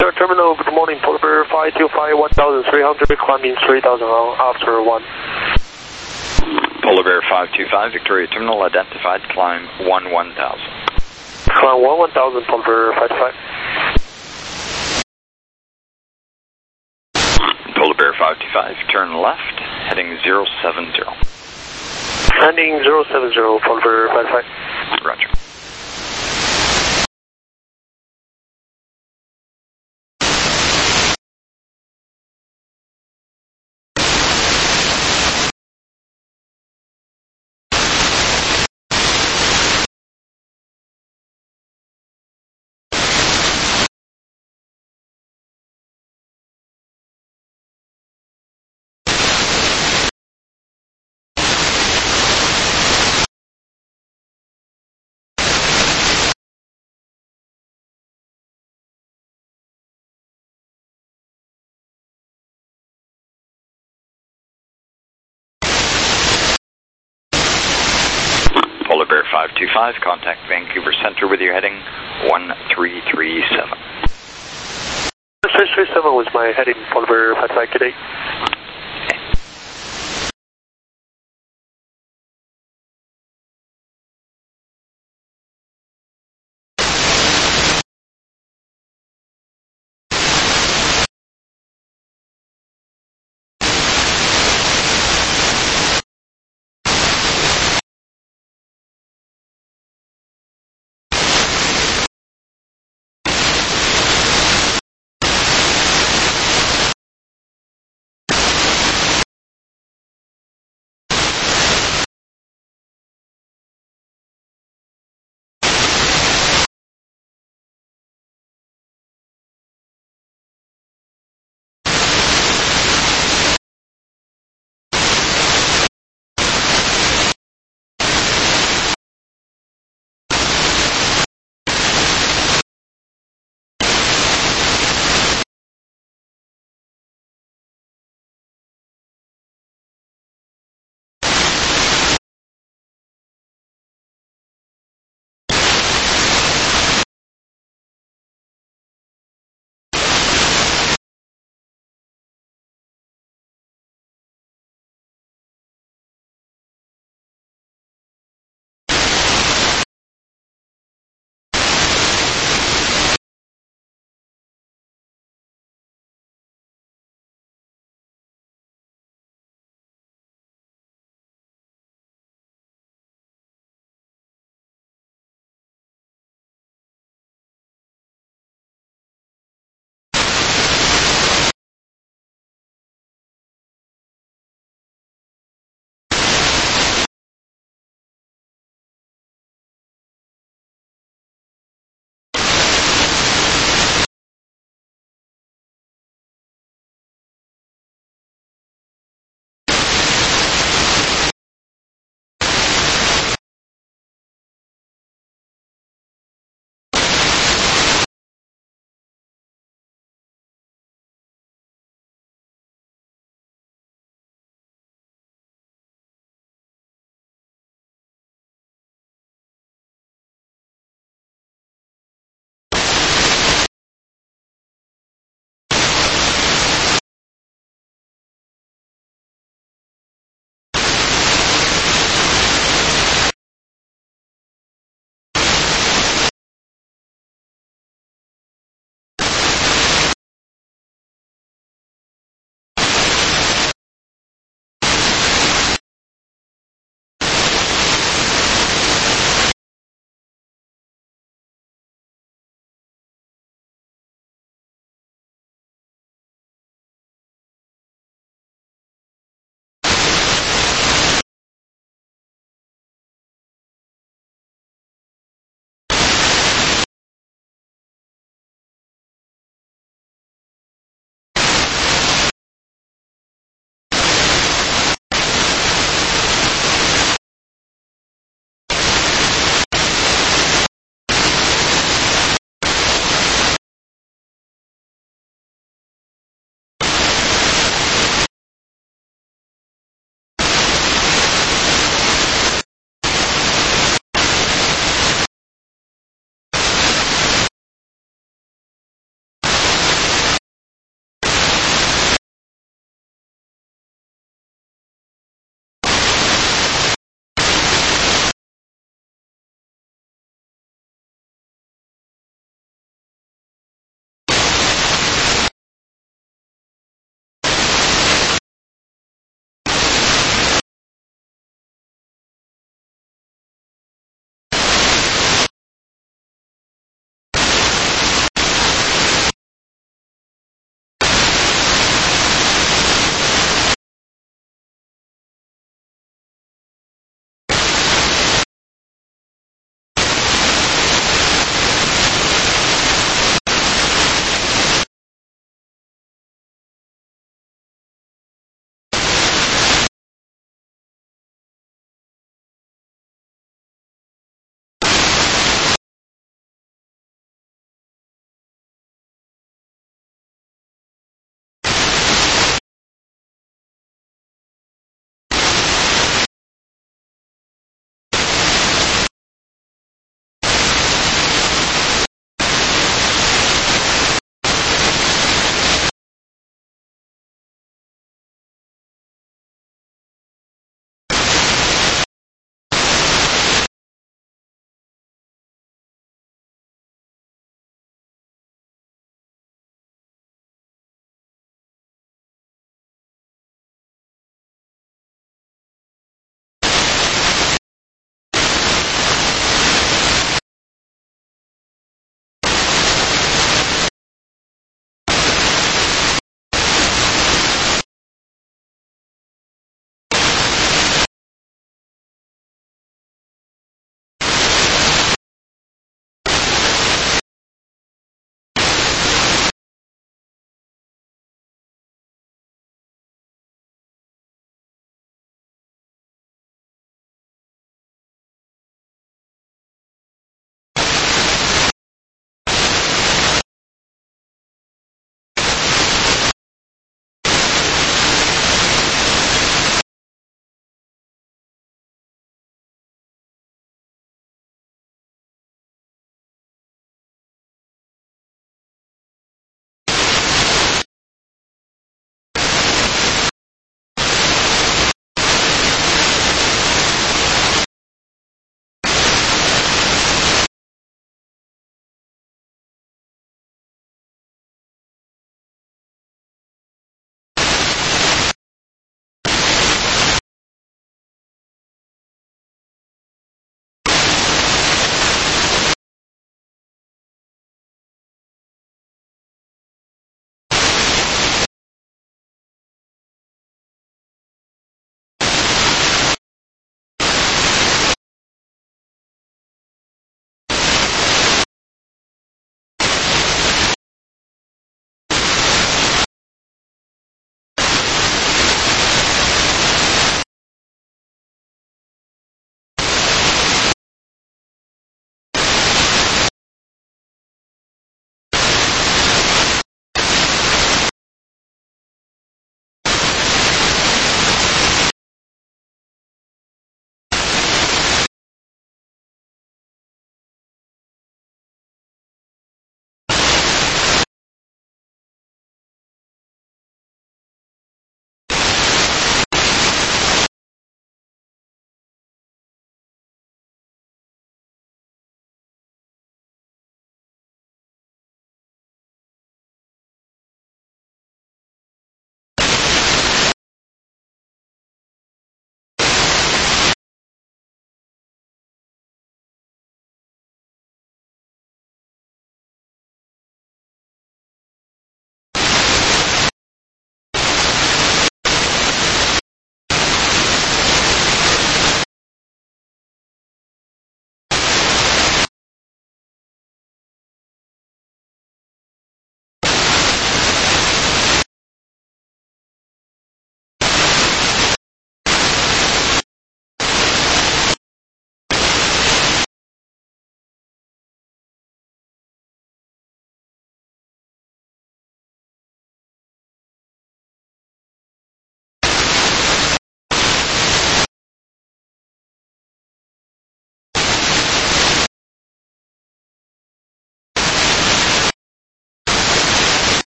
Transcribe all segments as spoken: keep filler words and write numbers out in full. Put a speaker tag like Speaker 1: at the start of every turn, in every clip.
Speaker 1: Air Terminal, good morning, Polar Bear five two five, one thousand three hundred, climbing three thousand after one.
Speaker 2: Polar Bear five two five, Victoria Terminal, identified, climb one one thousand.
Speaker 1: Climb one one thousand, Polar Bear five two five.
Speaker 2: Polar Bear five two five, turn left, heading zero seven zero.
Speaker 1: Heading zero seven zero, Polar Bear five two five.
Speaker 2: Roger. Polar Bear five two five, contact Vancouver Centre with your heading one three three seven.
Speaker 1: three three seven was my heading, Polar Bear five two five today.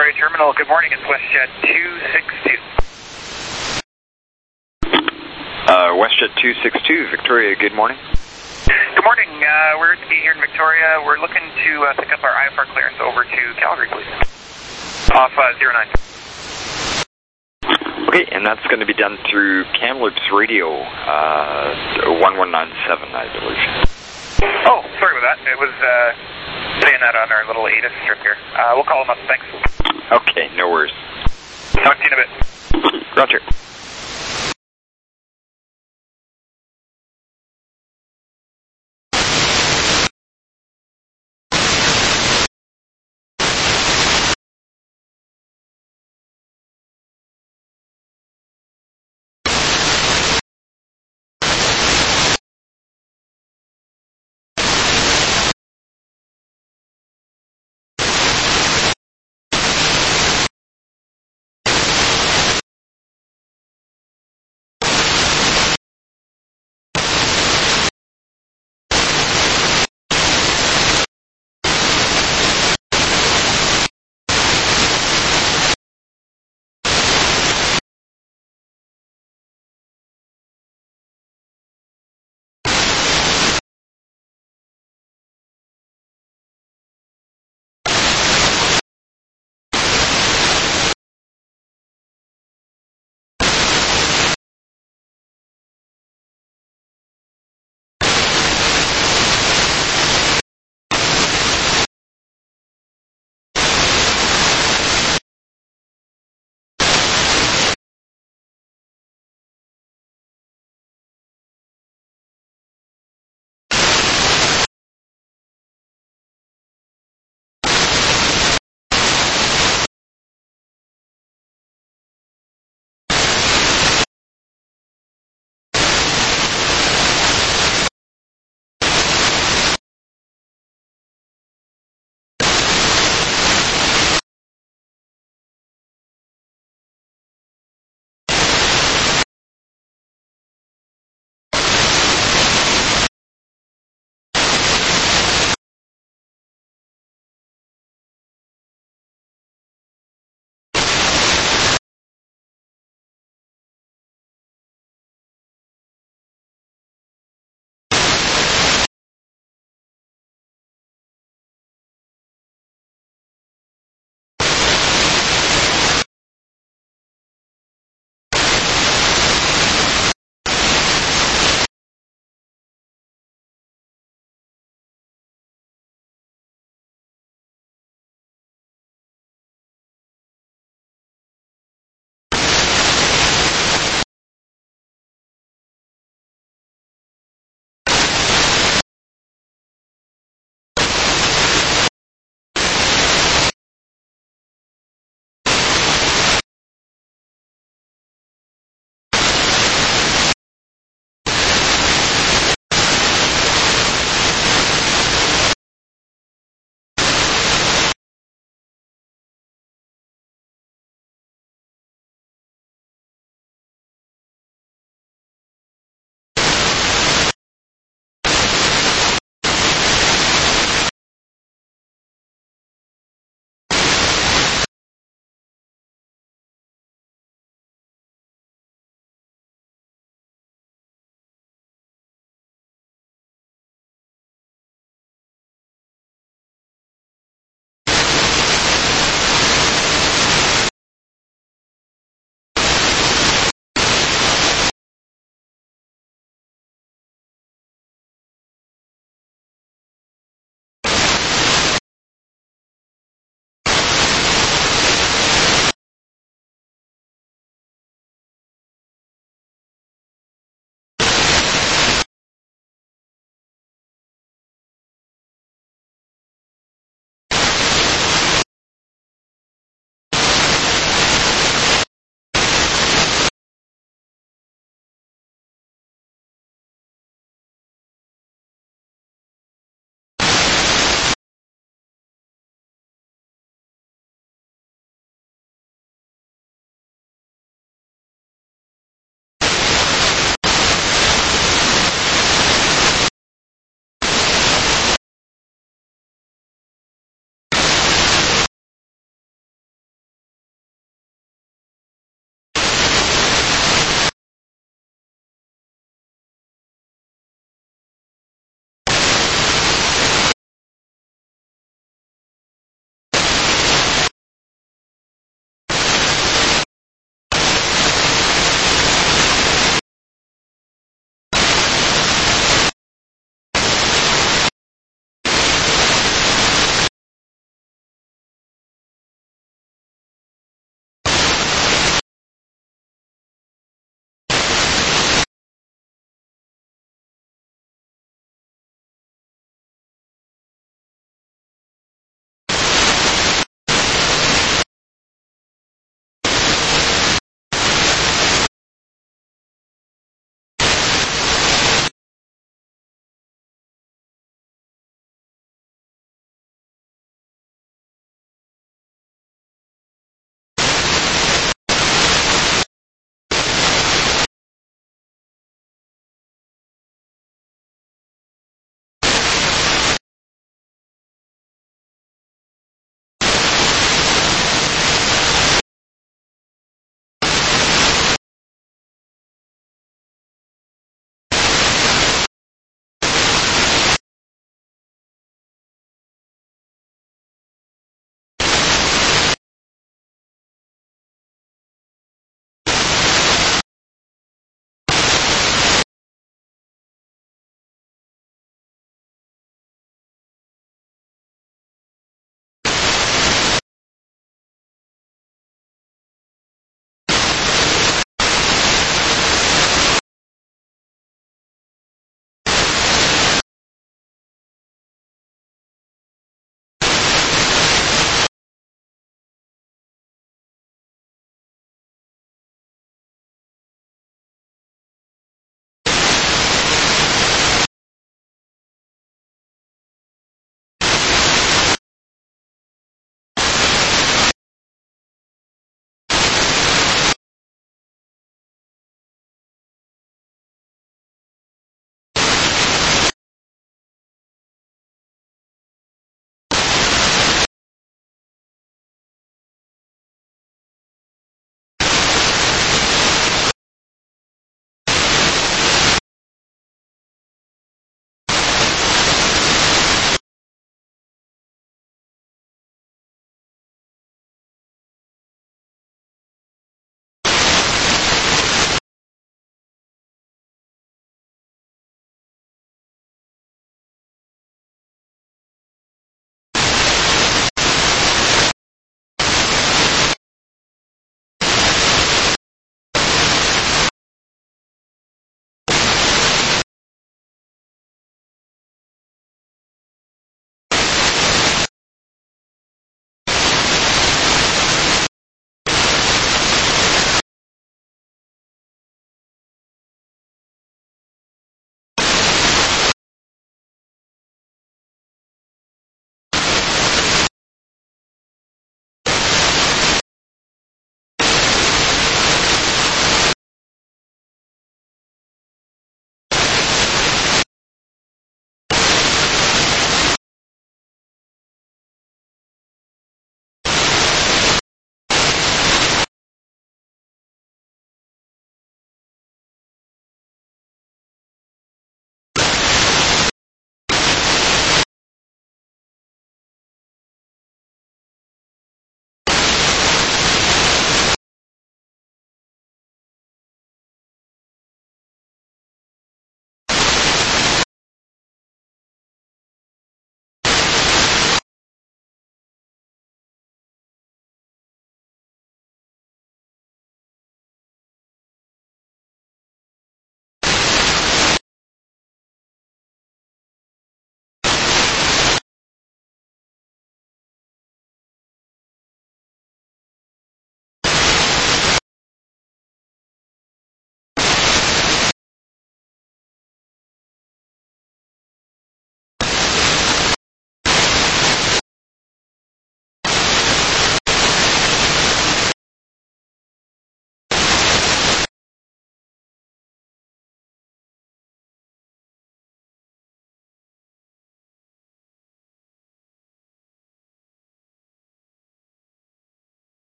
Speaker 3: Victoria Terminal, good morning, it's WestJet two six two.
Speaker 2: Uh, WestJet two six two, Victoria, good morning.
Speaker 3: Good morning, uh, we're to be here in Victoria. We're looking to uh, pick up our I F R clearance over to Calgary, please. Off uh, zero nine.
Speaker 2: Okay, and that's going to be done through Kamloops Radio, uh, one one nine seven, I believe.
Speaker 3: Oh, sorry about that. It was uh, saying that on our little A T I S strip here. Uh, we'll call them up, thanks.
Speaker 2: Okay, no worries.
Speaker 3: Talk to you in a bit.
Speaker 2: Roger.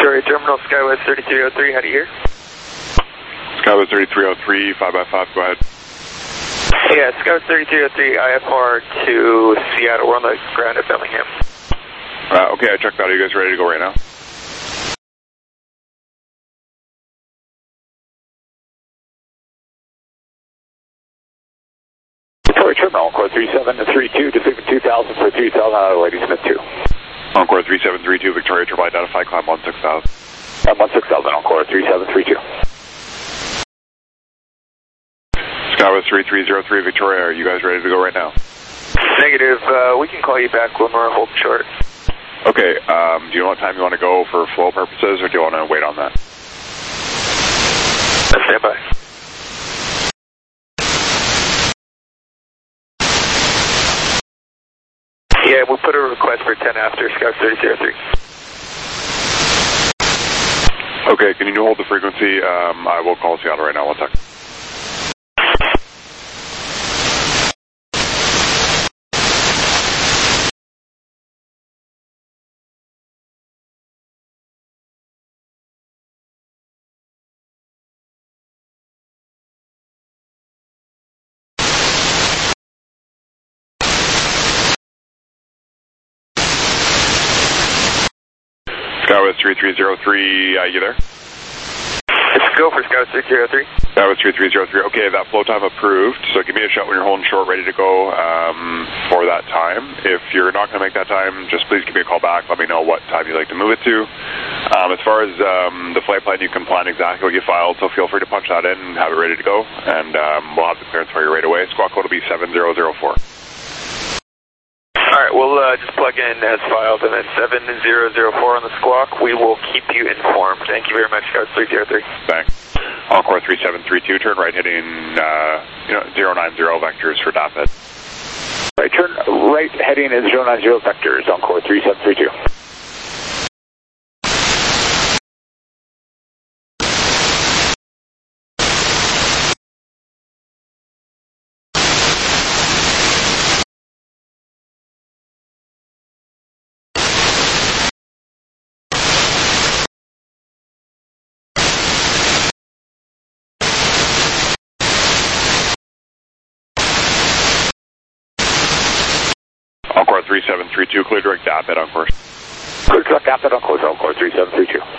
Speaker 1: Victoria Terminal, Skywest thirty-three oh three, how do you hear?
Speaker 4: Skywest thirty-three oh three, five by five, go ahead.
Speaker 1: Yeah, Skywest thirty-three oh three, I F R to Seattle, we're on the ground at Bellingham.
Speaker 4: Uh, okay, I checked that. Are you guys ready to go right now?
Speaker 5: Victoria Terminal, Encore three seven three two, Pacific two thousand for three thousand out of Lady Smith two.
Speaker 4: Encore three seven three two, Victoria Turbine, identify, climb one six thousand.
Speaker 5: Uh, one six thousand, Encore three seven three two.
Speaker 4: Skywest three three oh three, Victoria, are you guys ready to go right now?
Speaker 1: Negative, uh, we can call you back when we're holding short.
Speaker 4: Okay, um, do you know what time you want to go for flow purposes, or do you want to wait on that?
Speaker 1: Stand by. Yeah, we'll put a request for ten after Skywest thirty-three oh three.
Speaker 4: Okay, can you hold the frequency? Um, I will call Seattle right now, one second. Skywest three three oh three, uh, you there?
Speaker 1: Let's go for Skywest thirty-three oh three.
Speaker 4: Skywest three three oh three, okay, that flow time approved, so give me a shot when you're holding short, ready to go um, for that time. If you're not going to make that time, just please give me a call back, let me know what time you'd like to move it to. Um, as far as um, the flight plan, you can plan exactly what you filed, so feel free to punch that in and have it ready to go, and um, we'll have the clearance for you right away. Squawk code will be seven zero zero four.
Speaker 1: Alright, we'll uh, just plug in as filed and then seven zero zero four on the squawk. We will keep you informed. Thank you very much, Skywest three zero three.
Speaker 4: Thanks. Encore three seven three two, turn right heading uh, you know, zero nine zero vectors for D A P E D.
Speaker 5: Right, turn right heading is zero nine zero vectors, Encore three seven three two.
Speaker 4: Encore three seven three two, clear direct D A P E D, Encore.
Speaker 5: Clear direct D A P E D, Encore, Encore three seven three two.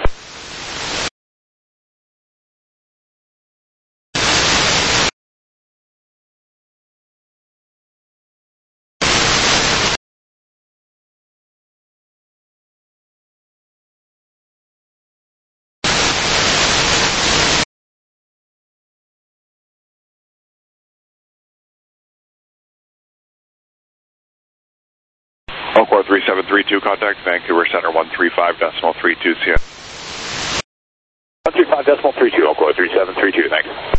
Speaker 4: Encore three seven three two, contact Vancouver Center one three five decimal three two, see ya.
Speaker 5: one three five decimal three two, Encore three seven three two, thanks.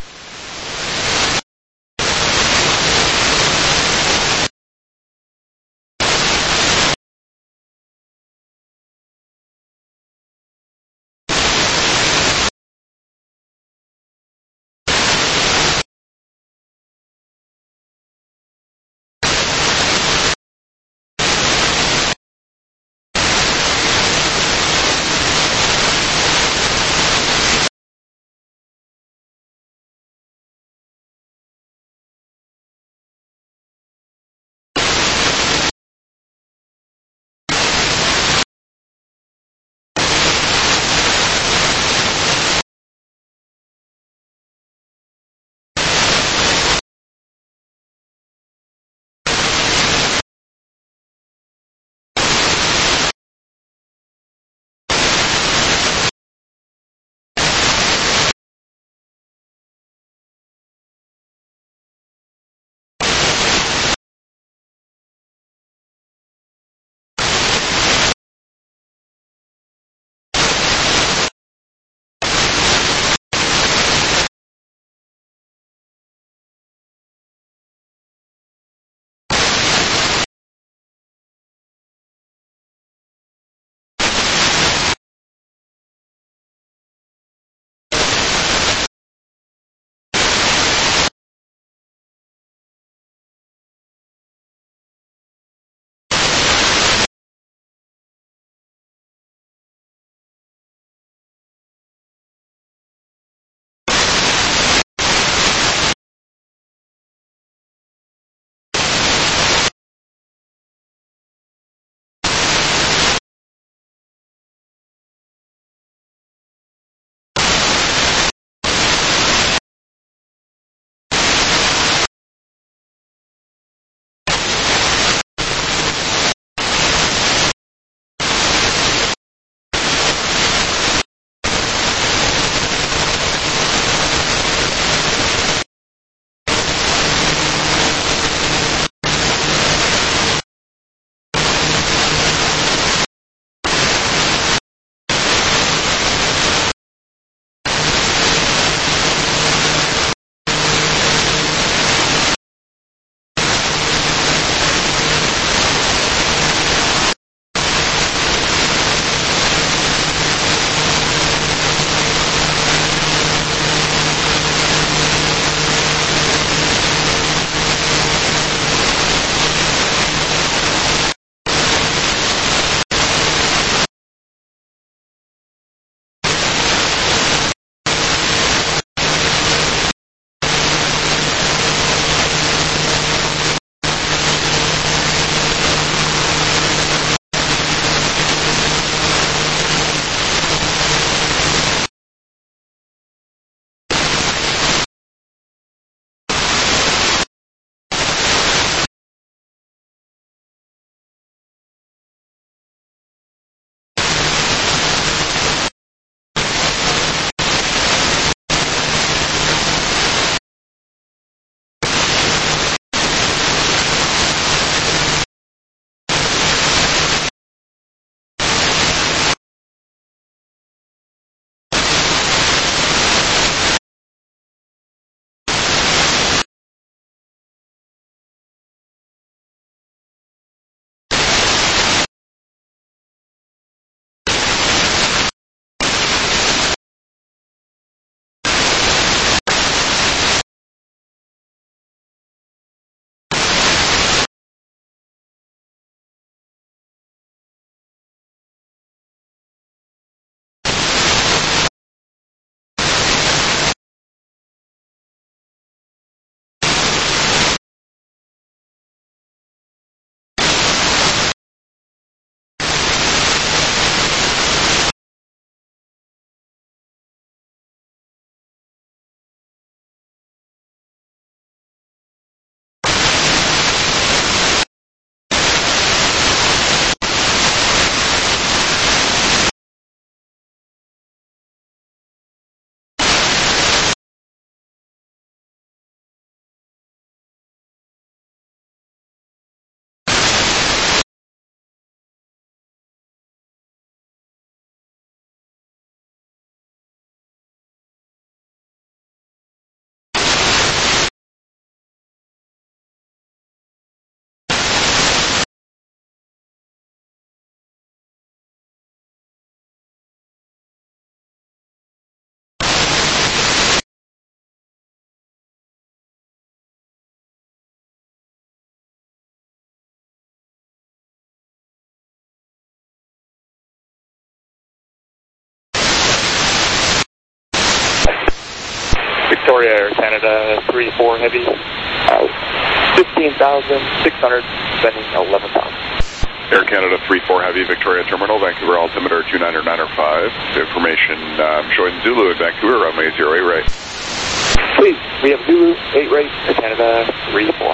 Speaker 3: Victoria Air Canada three four Heavy, uh, fifteen thousand six hundred, spending eleven thousand.
Speaker 4: Air Canada three four Heavy, Victoria Terminal, Vancouver altimeter two nine nine five. Information um, showing Zulu at Vancouver, runway zero eight right.
Speaker 3: Please, we have Zulu eight right, Air Canada three four.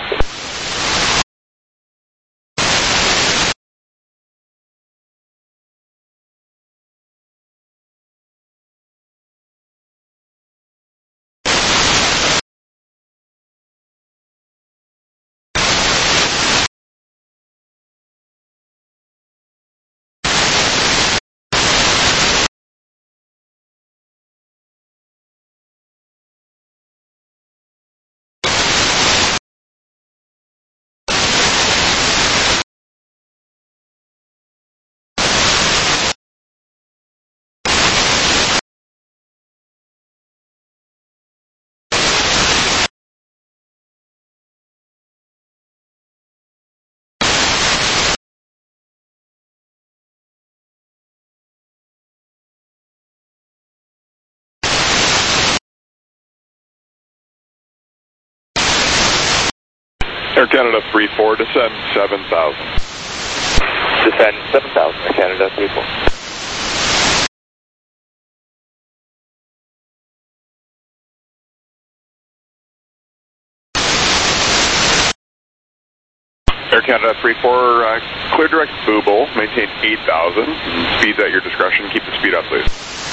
Speaker 4: Air Canada three four, descend seven thousand.
Speaker 3: Descend seven thousand, Air Canada three four.
Speaker 4: Air Canada three four, uh, clear direct Booble, maintain eight thousand. Speeds at your discretion, keep the speed up, please.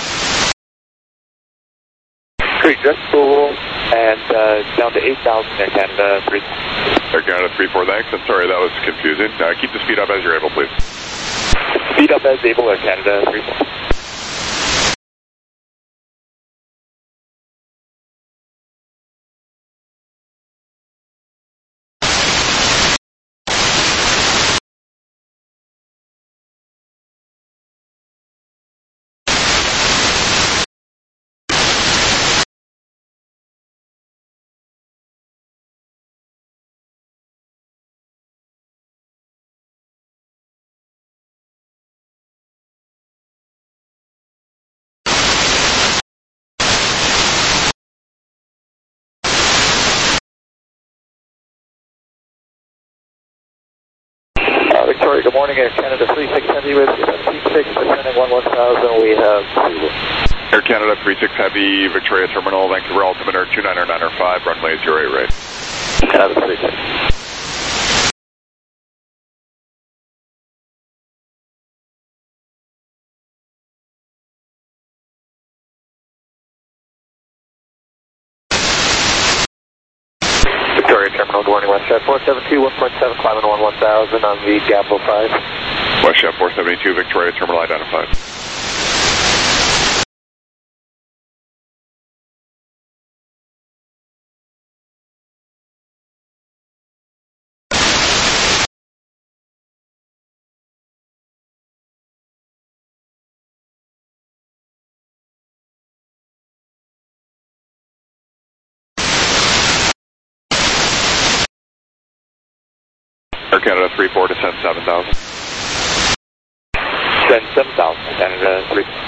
Speaker 3: Clear direct Booble, and uh, down to eight thousand, Air Canada three four.
Speaker 4: Air Canada three four, thanks. I'm sorry, that was confusing. Uh, keep the speed up as you're able, please.
Speaker 3: Speed up as able, Air Canada three four. Victoria, good morning, Air Canada three six Heavy with seventeen six, descending one one thousand, we have Zulu.
Speaker 4: Air Canada three six Heavy, Victoria Terminal, Vancouver altimeter two nine nine five, runway zero eight right.
Speaker 3: Canada three six. Victoria Terminal, good morning, WestJet four seven two, one point seven, climbing one one thousand on the Gablo five.
Speaker 4: WestJet four seventy-two, Victoria Terminal identified. Air Canada three four, descend seven thousand.
Speaker 3: Descend seven thousand, Canada three four.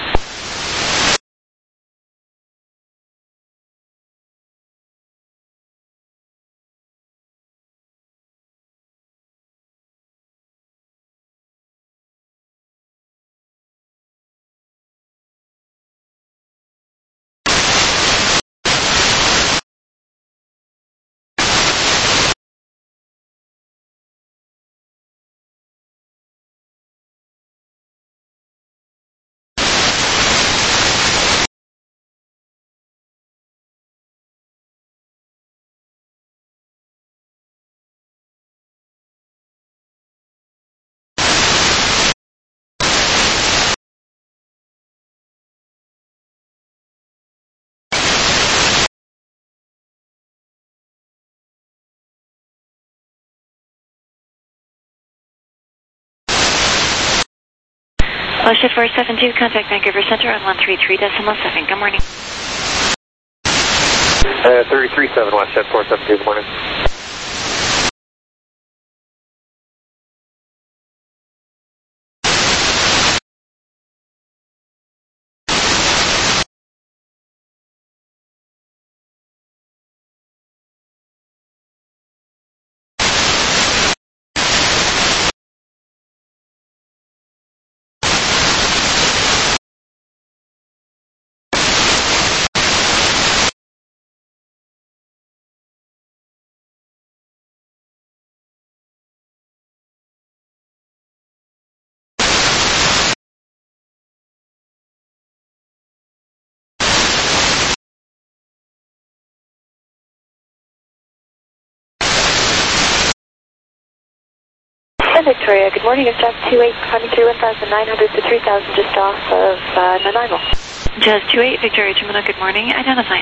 Speaker 6: WestJet four seven two, contact Vancouver Center on one three three decimal seven. Good morning.
Speaker 3: Uh, three three seven, WestJet four seven two, good morning.
Speaker 6: And Victoria, good morning. It's Jazz two eight, climbing through one thousand nine hundred to three thousand just off of uh, Nanaimo. Jazz two eight, Victoria Terminal, good morning. Identify.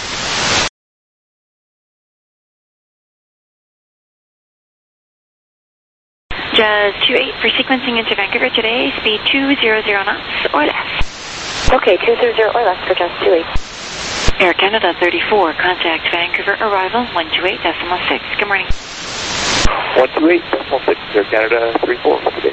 Speaker 6: Jazz two eight for sequencing into Vancouver today, speed two hundred knots or less. Okay, two hundred or less for Jazz two eight. Air Canada thirty-four, contact Vancouver, arrival one two eight decimal six. Good morning.
Speaker 5: one two eight decimal six, Air Canada three four for today.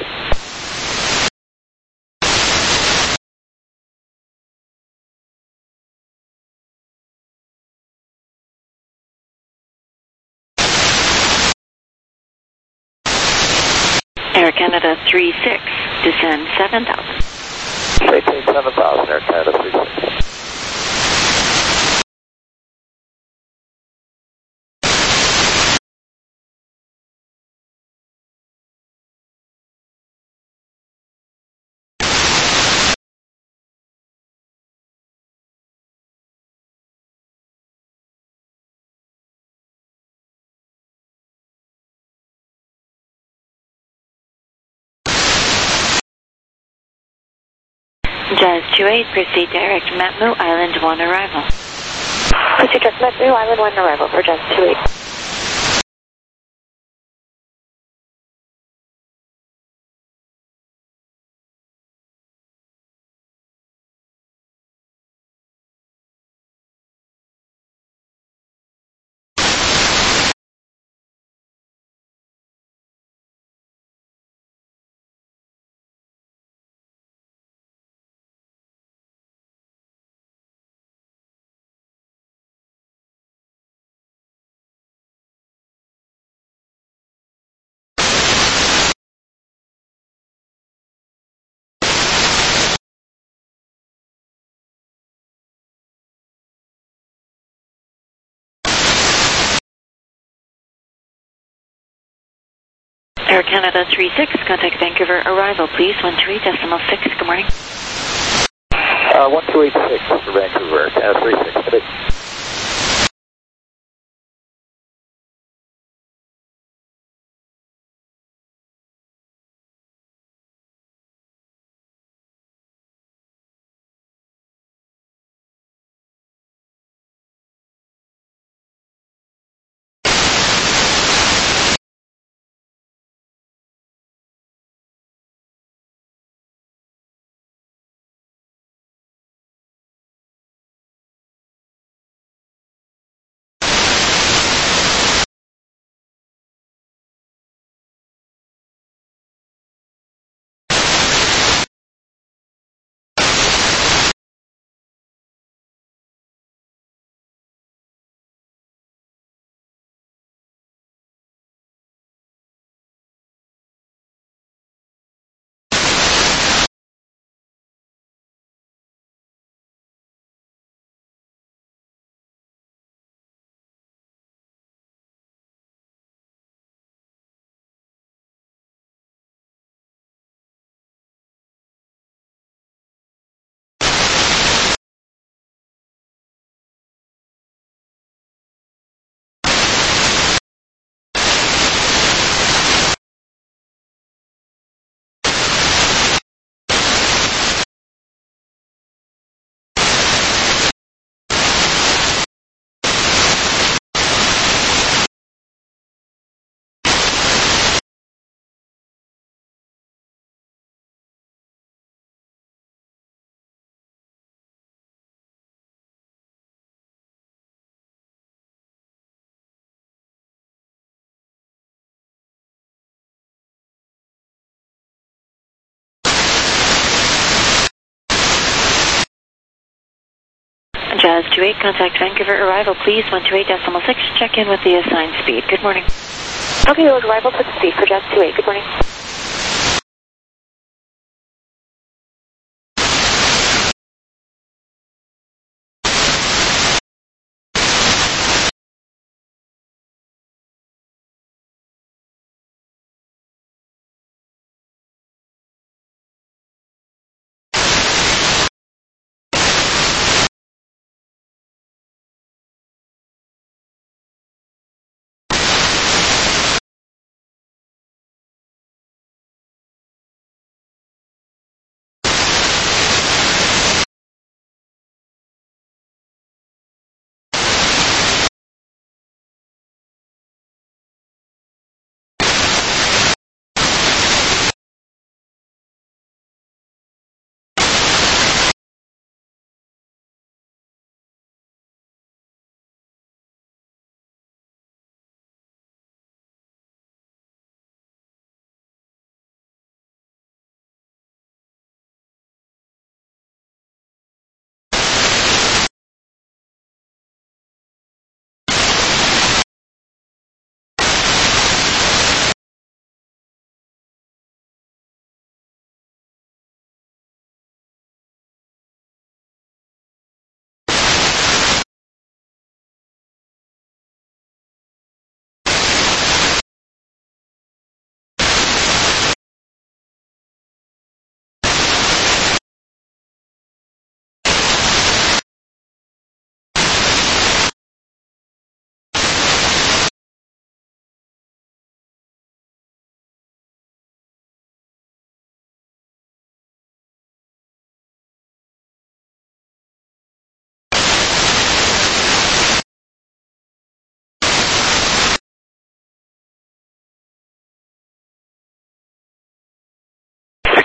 Speaker 6: Air Canada three six, descend seven thousand.
Speaker 5: Maintain seven thousand, Air Canada three six.
Speaker 6: Jazz two eight, proceed direct Matmu Island one arrival. Proceed direct Matmu Island one arrival for Jazz two eight. Air Canada three six, contact Vancouver, arrival please, one two eight decimal six, good morning.
Speaker 5: Uh, one two eight six for Vancouver, Air Canada three six today.
Speaker 6: Jazz two eight, contact Vancouver, arrival please, one two eight decimal six, check in with the assigned speed, good morning. Okay, arrival put the speed for Jazz two eight, good morning.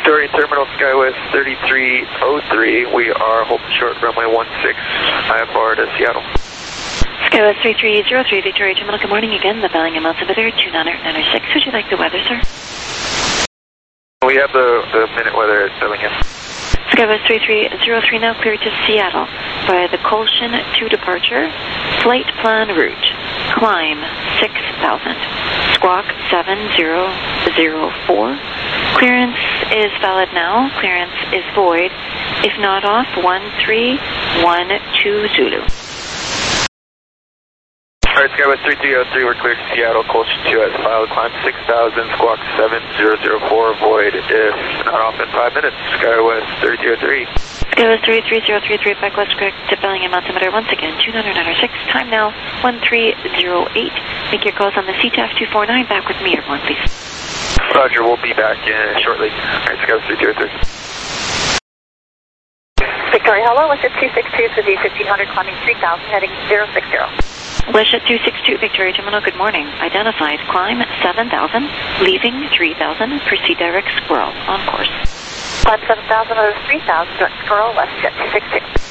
Speaker 1: Victoria Terminal, SkyWest thirty-three oh three. We are holding short runway one six, I F R to Seattle.
Speaker 6: SkyWest three three zero three, Victoria Terminal, good morning again. The Bellingham altimeter, two nine nine six. Would you like the weather, sir?
Speaker 1: We have the, the minute weather at Bellingham.
Speaker 6: SkyWest three three zero three now clear to Seattle via the Colshan to departure. Flight plan route. Climb six thousand. Squawk seven zero zero four. Clearance is valid now. Clearance is void. If not off, one three one two Zulu.
Speaker 1: Alright, SkyWest three three oh three, we're clear to Seattle. Colshan two has filed. Climb six thousand. Squawk seven zero zero four. Void if not off in five minutes. SkyWest three three oh three.
Speaker 6: SkyWest three three zero three three, back west correct to Bellingham altimeter. Once again, two nine nine six. Time now, one three zero eight. Make your calls on the C T A F two four nine. Back with me, everyone, please.
Speaker 1: Roger, we'll be back uh, shortly. Alright, SkyWest three three oh three.
Speaker 7: Victoria, hello, Westjet two six two, Suzy fifteen hundred, climbing three thousand, heading zero six zero.
Speaker 6: Westjet two six two, Victoria Terminal, good morning. Identified, climb seven thousand, leaving three thousand, proceed direct Squirrel, on course.
Speaker 7: Climb seven thousand, over three thousand, direct Squirrel, Westjet two six two.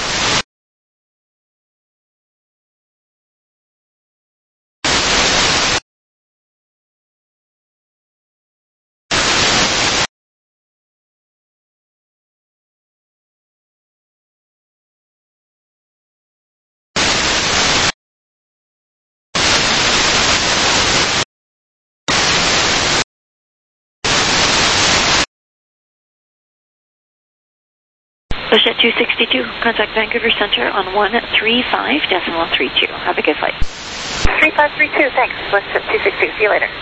Speaker 6: Westjet two sixty-two, contact Vancouver Center on one three five decimal three two. Have a good flight.
Speaker 7: three five three two, thanks. Westjet two six two, see you later.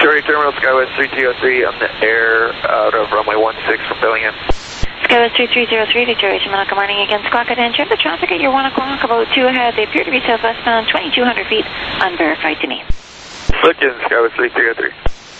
Speaker 1: Victoria Terminal, Skywest three two zero three on the air out of runway one six from Bellingham.
Speaker 6: Skywest three three zero three, Victoria Terminal, good morning again. Squawk Identity, the traffic at your one o'clock, about two ahead. They appear to be southwestbound, twenty-two hundred feet, unverified to me.
Speaker 1: Look in, Skywest three three zero three.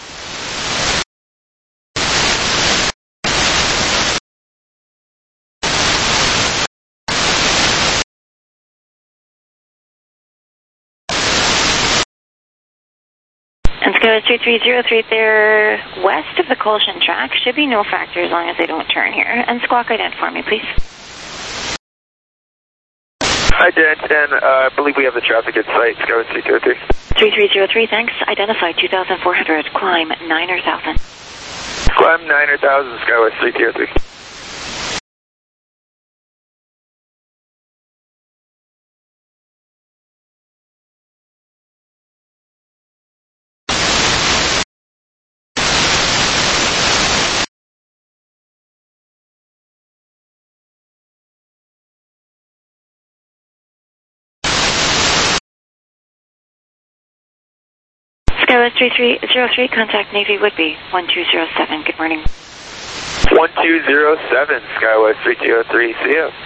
Speaker 6: And Skywest three three zero three, they're west of the Colshan track. Should be no factor as long as they don't turn here. And Squawk Ident for me, please.
Speaker 1: Ident, and uh, I believe we have the traffic at site, Skywest three two zero three.
Speaker 6: three three zero three, thanks. Identified two thousand four hundred, climb niner thousand.
Speaker 1: Climb niner thousand, Skywest three two zero three.
Speaker 6: Skywest three three zero three, contact Navy Woodby, one two zero seven, good morning.
Speaker 1: one two zero seven, Skywest three two zero three, see ya.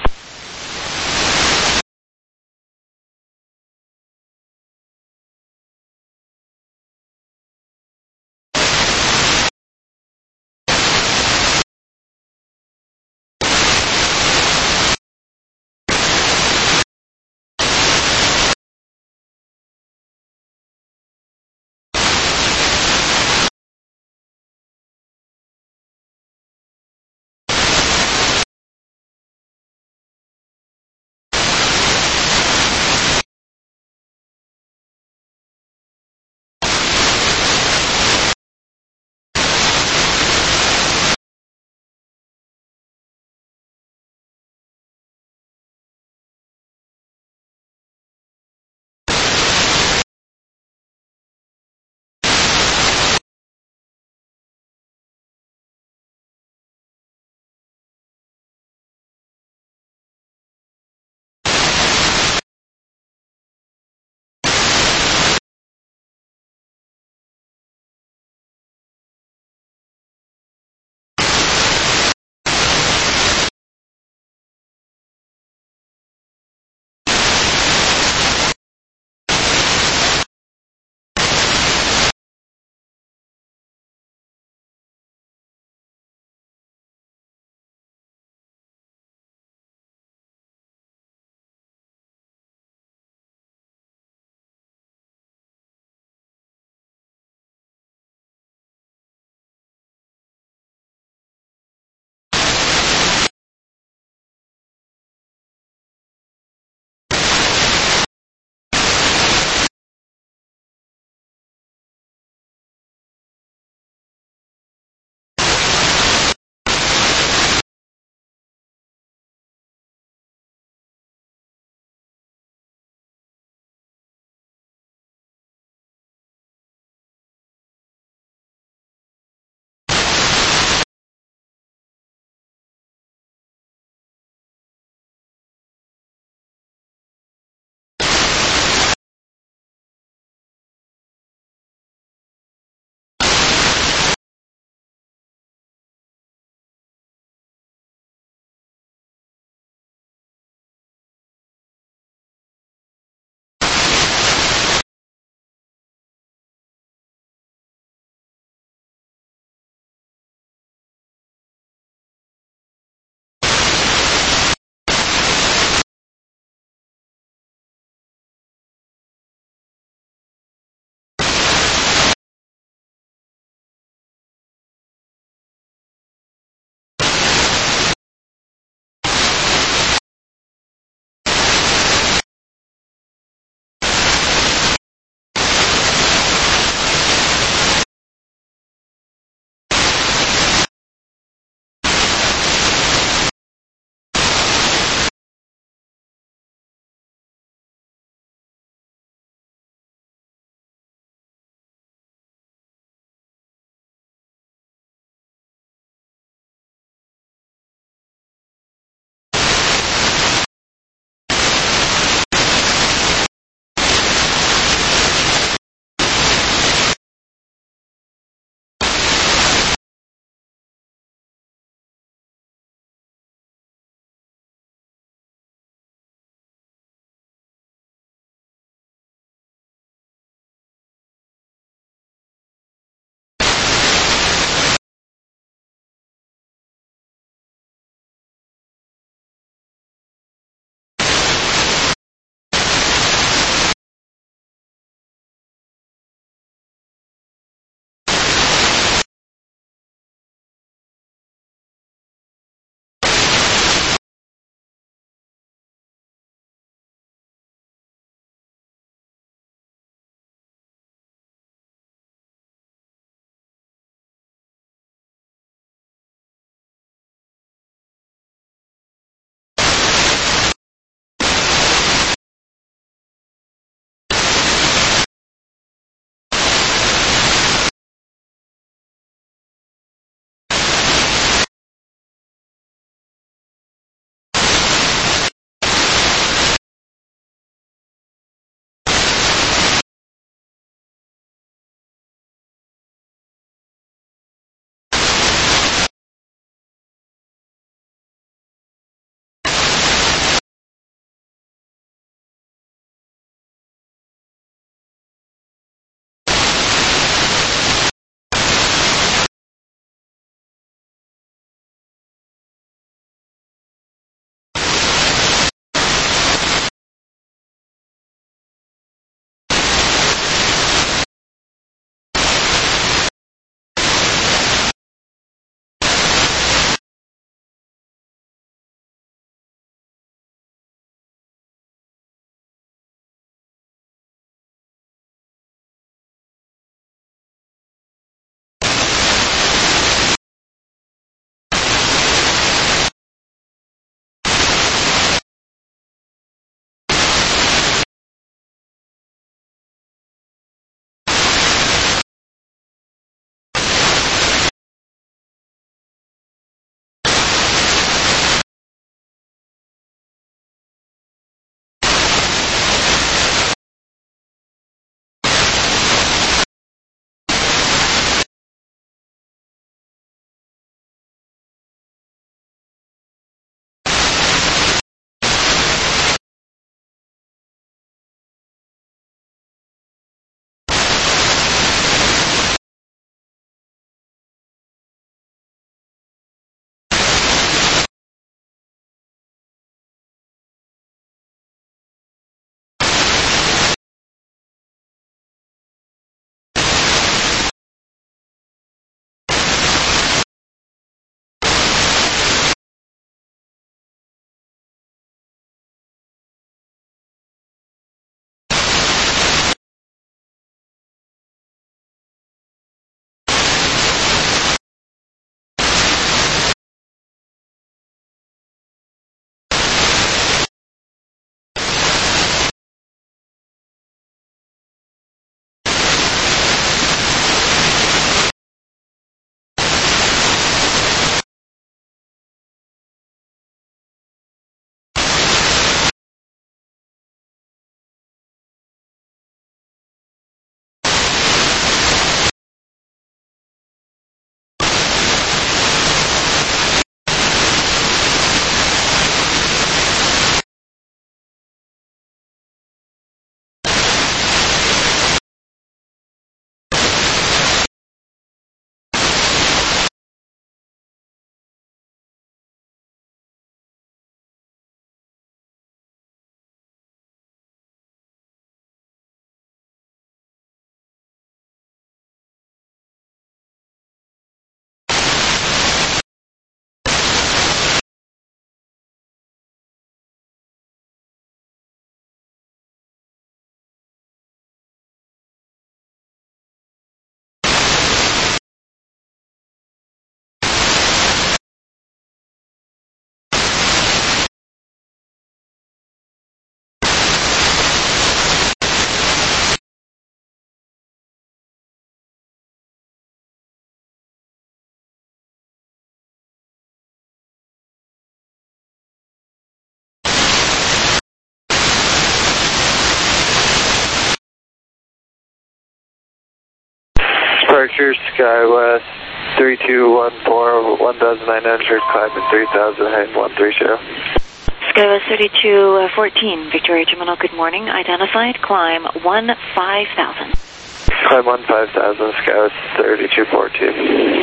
Speaker 1: Departure SkyWest three two one four, one thousand nine hundred, climbing three thousand, heading one three zero.
Speaker 6: SkyWest thirty-two fourteen, Victoria Terminal, good morning. Identified, climb one five thousand.
Speaker 1: Climb one five thousand, SkyWest thirty-two fourteen.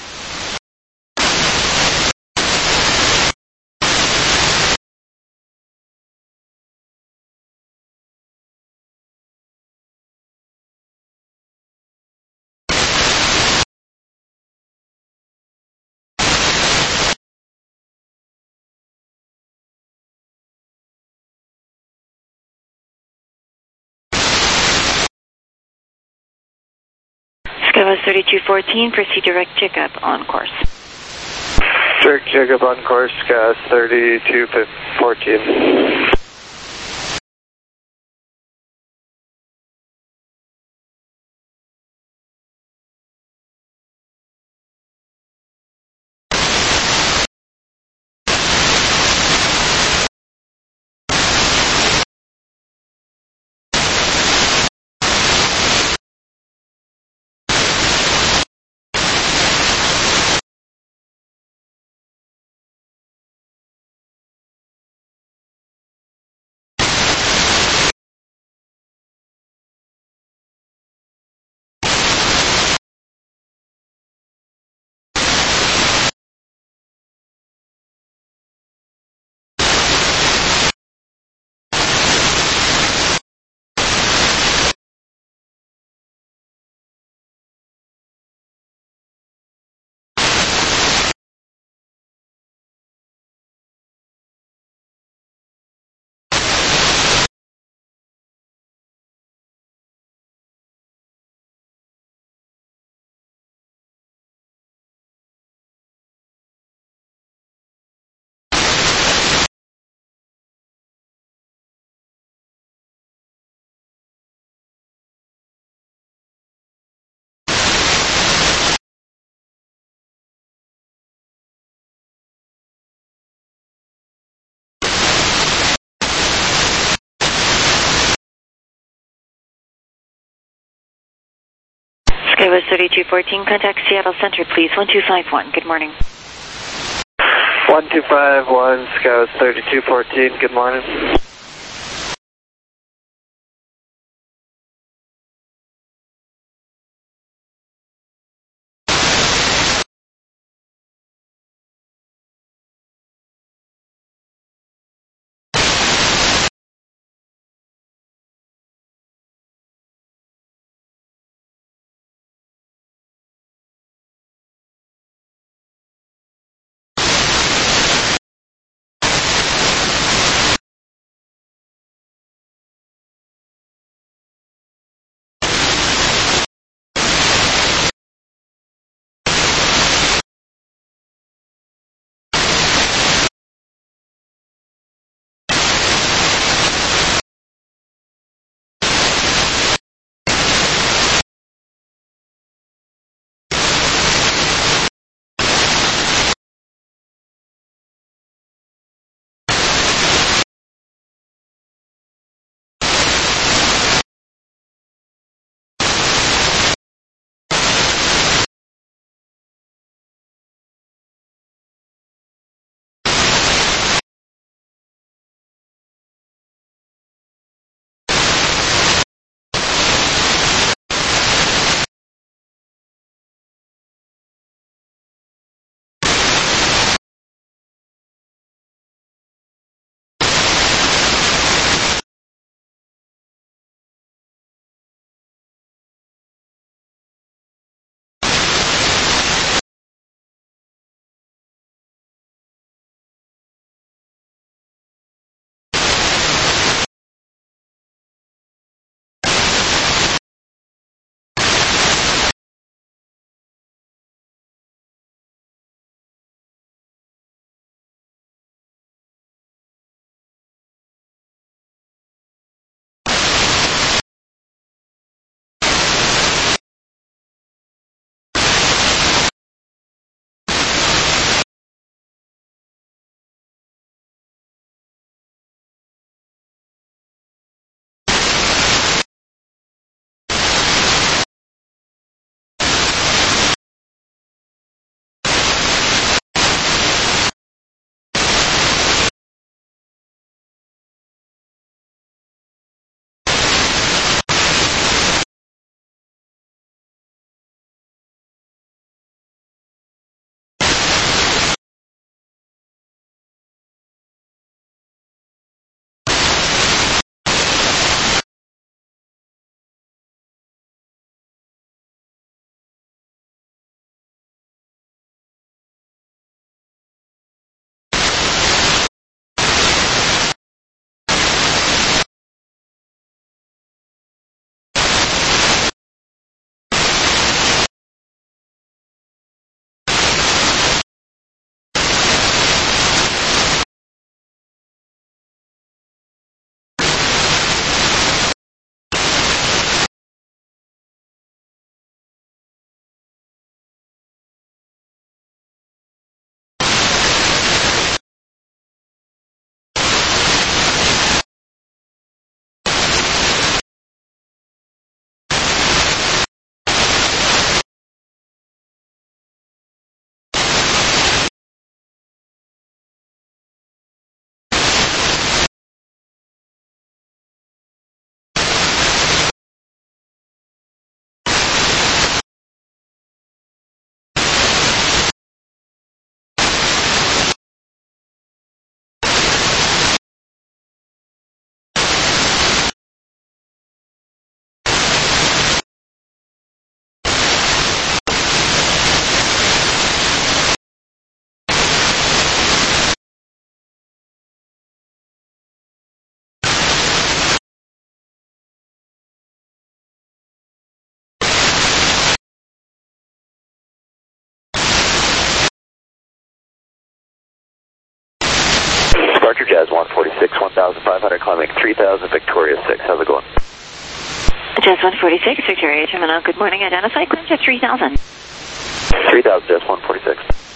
Speaker 6: SkyWest thirty-two fourteen, proceed direct checkup on course.
Speaker 1: Direct checkup on course, SkyWest thirty-two fourteen.
Speaker 6: SkyWest thirty-two fourteen, contact Seattle Center, please. one two five one, good morning.
Speaker 1: one two five one, SkyWest thirty-two fourteen, good morning.
Speaker 8: Jazz one forty-six, one thousand five hundred, climbing three thousand, Victoria six. How's it going?
Speaker 6: Jazz one forty-six, Victoria Terminal, good morning. Identify, climb to three thousand.
Speaker 8: three thousand, Jazz one forty-six.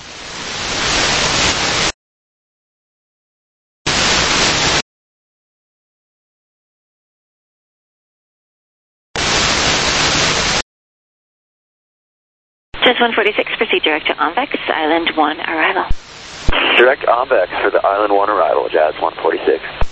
Speaker 6: Jazz one forty-six, proceed direct to Ombex, Island one arrival.
Speaker 8: Direct Ombex for the Island one arrival, Jazz one forty-six.